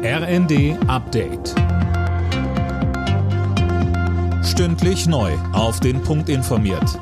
RND Update. Stündlich neu auf den Punkt informiert.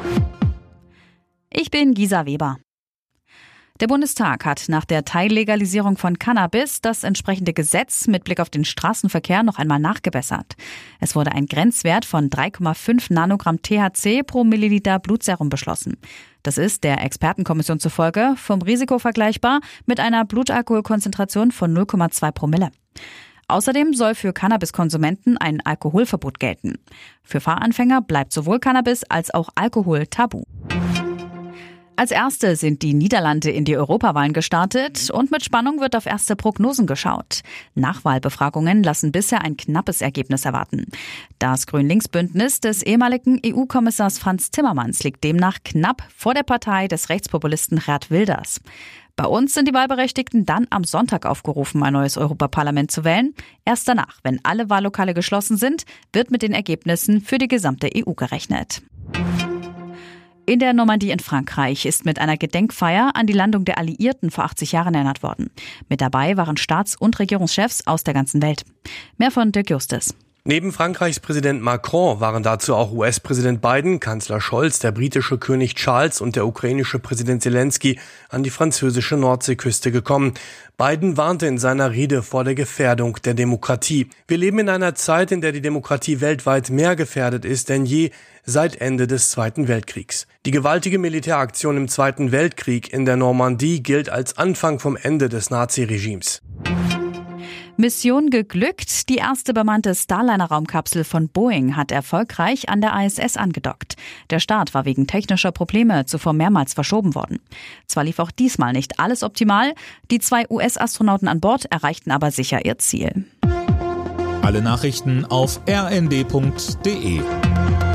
Ich bin Gisa Weber. Der Bundestag hat nach der Teillegalisierung von Cannabis das entsprechende Gesetz mit Blick auf den Straßenverkehr noch einmal nachgebessert. Es wurde ein Grenzwert von 3,5 Nanogramm THC pro Milliliter Blutserum beschlossen. Das ist der Expertenkommission zufolge vom Risiko vergleichbar mit einer Blutalkoholkonzentration von 0,2 Promille. Außerdem soll für Cannabiskonsumenten ein Alkoholverbot gelten. Für Fahranfänger bleibt sowohl Cannabis als auch Alkohol tabu. Als erste sind die Niederlande in die Europawahlen gestartet und mit Spannung wird auf erste Prognosen geschaut. Nachwahlbefragungen lassen bisher ein knappes Ergebnis erwarten. Das Grün-Links-Bündnis des ehemaligen EU-Kommissars Frans Timmermans liegt demnach knapp vor der Partei des Rechtspopulisten Geert Wilders. Bei uns sind die Wahlberechtigten dann am Sonntag aufgerufen, ein neues Europaparlament zu wählen. Erst danach, wenn alle Wahllokale geschlossen sind, wird mit den Ergebnissen für die gesamte EU gerechnet. In der Normandie in Frankreich ist mit einer Gedenkfeier an die Landung der Alliierten vor 80 Jahren erinnert worden. Mit dabei waren Staats- und Regierungschefs aus der ganzen Welt. Mehr von Dirk Justus. Neben Frankreichs Präsident Macron waren dazu auch US-Präsident Biden, Kanzler Scholz, der britische König Charles und der ukrainische Präsident Zelensky an die französische Nordseeküste gekommen. Biden warnte in seiner Rede vor der Gefährdung der Demokratie. Wir leben in einer Zeit, in der die Demokratie weltweit mehr gefährdet ist denn je seit Ende des Zweiten Weltkriegs. Die gewaltige Militäraktion im Zweiten Weltkrieg in der Normandie gilt als Anfang vom Ende des Naziregimes. Mission geglückt. Die erste bemannte Starliner-Raumkapsel von Boeing hat erfolgreich an der ISS angedockt. Der Start war wegen technischer Probleme zuvor mehrmals verschoben worden. Zwar lief auch diesmal nicht alles optimal, die 2 US-Astronauten an Bord erreichten aber sicher ihr Ziel. Alle Nachrichten auf rnd.de.